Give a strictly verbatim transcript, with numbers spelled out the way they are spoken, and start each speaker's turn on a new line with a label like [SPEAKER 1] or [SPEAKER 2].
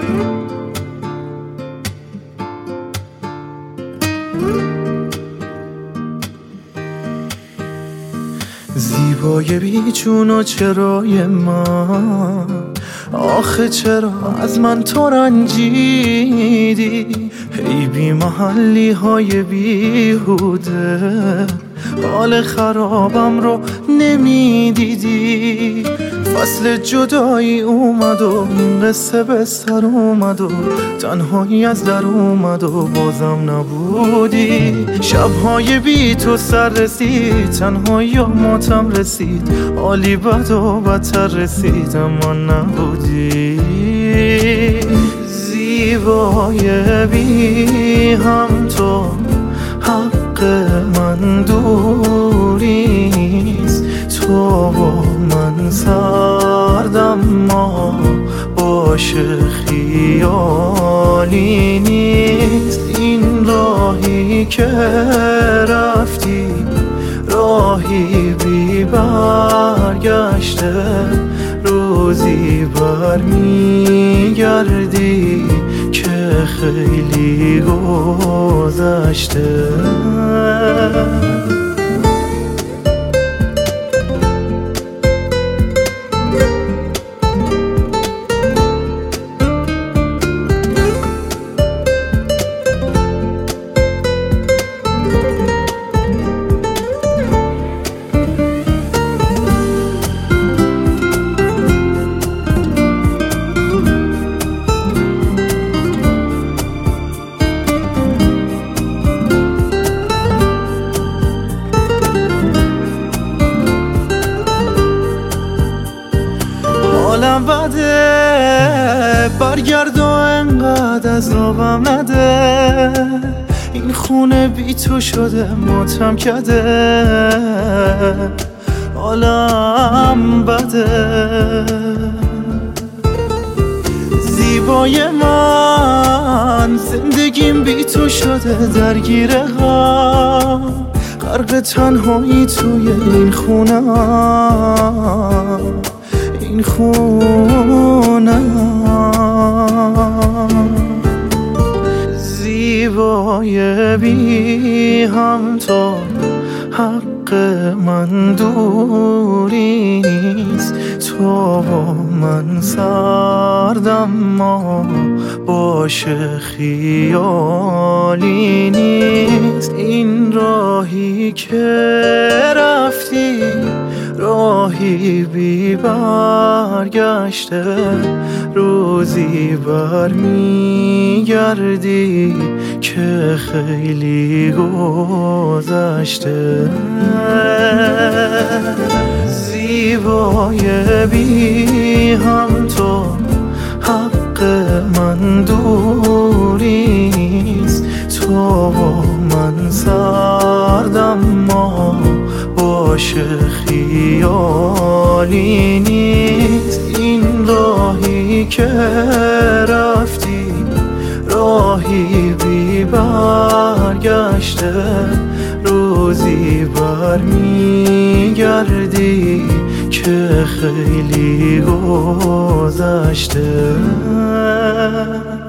[SPEAKER 1] زیبای بیچون و چرای من، آخه چرا از من تو رنجیدی؟ ای بی محلی های بیهوده، حال خرابم رو نمیدیدی. فصل جدایی اومد و این قصه به سر اومد و تنهایی از در اومد و بازم نبودی. شبهای بی تو سر رسید، تنهایی و ماتم رسید، حالی بد و بدتر رسید اما نبودی. زیبای بی هم تو حق من دوری نیست، تو با من سردم ما باشه خیالی نیست. این راهی که رفتی راهی بی برگشته، روزی برمیگردی که خیلی گذشته. حالم بده، برگرد و انقدر عذابم نده. این خونه بی تو شده ماتم کده، حالم بده. زیبای من، زندگیم بی تو شده درگیر غم، غرق تنهایی توی این خونه، این خونه. زیبای بی هم تو حق من دوری نیست، تو با من سردم ما باشه خیالی نیست. این راهی که رفتی راهی بی برگشته، روزی برمیگردی که خیلی گذشته. زیبای بی هم تو حق من دوری نیست، تو با من سردم ما باشه خیالی نیست. این راهی که رفتی راهی بی برگشته، روزی برمیگردی که خیلی گذشته.